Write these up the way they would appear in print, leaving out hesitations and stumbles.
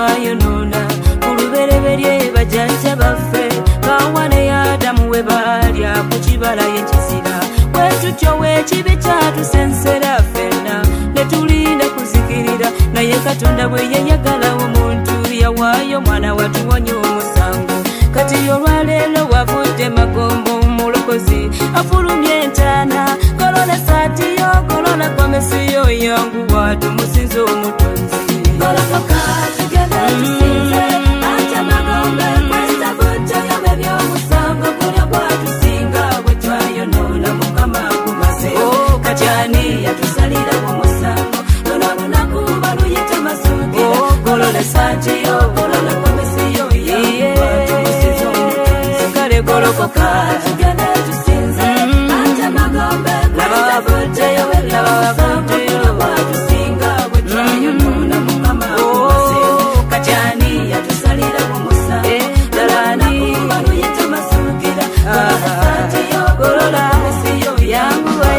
twayonona kulubereberye bajjajja baffe bawane yadamu we balya ku kibala y'ekizira bwe tutyo weekibi kyatusensera ffenna ne tulinda kuzikirira naye Katonda bwe yayagala omuntu yawaayo mwana watuwonya omusango kati olwaleero wavudde magombo omulokozi afulumye entaana golola saati yo golola gomesi yo yanguwa tumusinze omutonzi golokoka tugenda tusinze ate magombe kwesta bujja yabe by'omusango gulya gwatusinga bwe twayonona mukama gumaze kati ani yatusalira omusango luno lunaku baluyita masuukira golola saati yo golola gomesi yo yanguwa tumusinze omutonzi kale golokoka tugenda tusinze ate magombe kwesta bujja yabe by'omusango gulya gwatusinga bwe twayonona mukama gumaze kati ani yatusalira omusango dalani baluyita masuukira golola saati yo golola gomesi yo yanguwa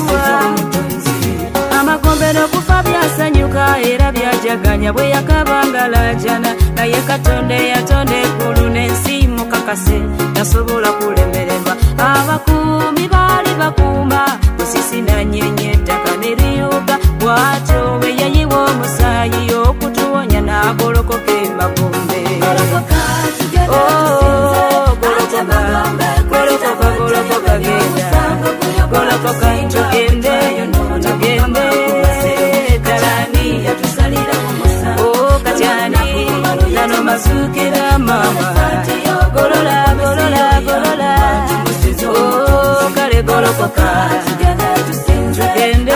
amagombe n'okufa byasanyuka era byajaganya bwe yakabangalajana naye Katonda yatonda eggulu n'ensi mukakase tasobola kulemererwa abakuumi baali bakuuma busisi nanyenye ettaka ne liyuga bw'atyo bwe yayiwa omusaayi okutuwonya n'agolokoka emagombe golokoka genda golokoka tugende talani yatusalira kati ani nano masuukira mama golola golola golola kale golokoka tugende tugende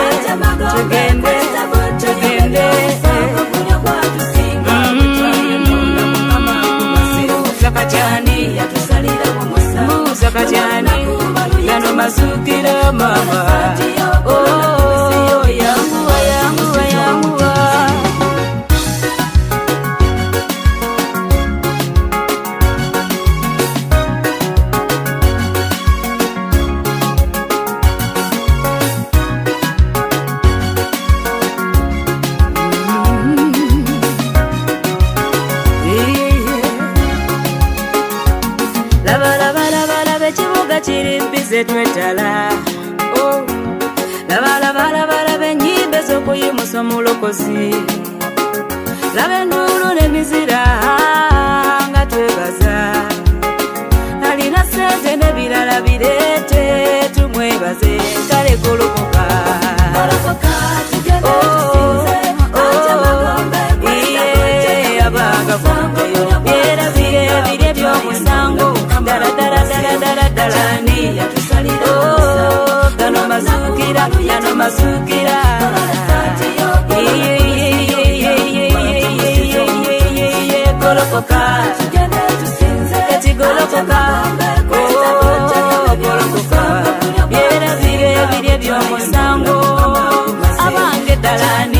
Zakachani yatusalira omusango Zakachani nano masuukira mama yanguwa yanguwa yanguwa kiribize twetala laba enyimbe z'okuyimusa omulokozi laba enduulu n'emizira nga twebaza alina sente n'ebirala bireete tumwebaze kale golokoka abagavumbeyo byerabire ebirye by'omusango dalani yatusalira gano masuukira golokoka kati golokoka byerabire ebirye by'omusango abange dalani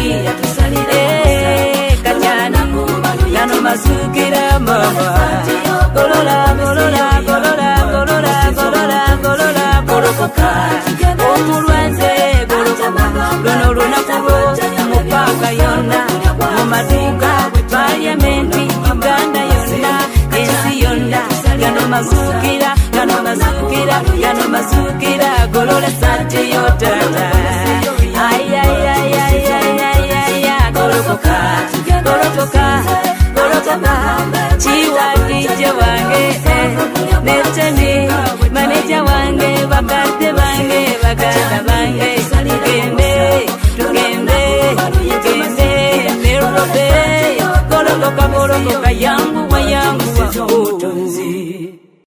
kajana gano masuukira mama golola golola golola golola golola golola golokoka omulwanze golokoka luno lunaku mu paaka yonna mu maduuka parliamenti Uganda yonna ensi yonna gano masuukira gano masuukira gano masuukira golola saati yo tata ayayayayayaya golokoka golokoka golokoka chiwadije wange neteni maneja wange bakadde bange baganda bange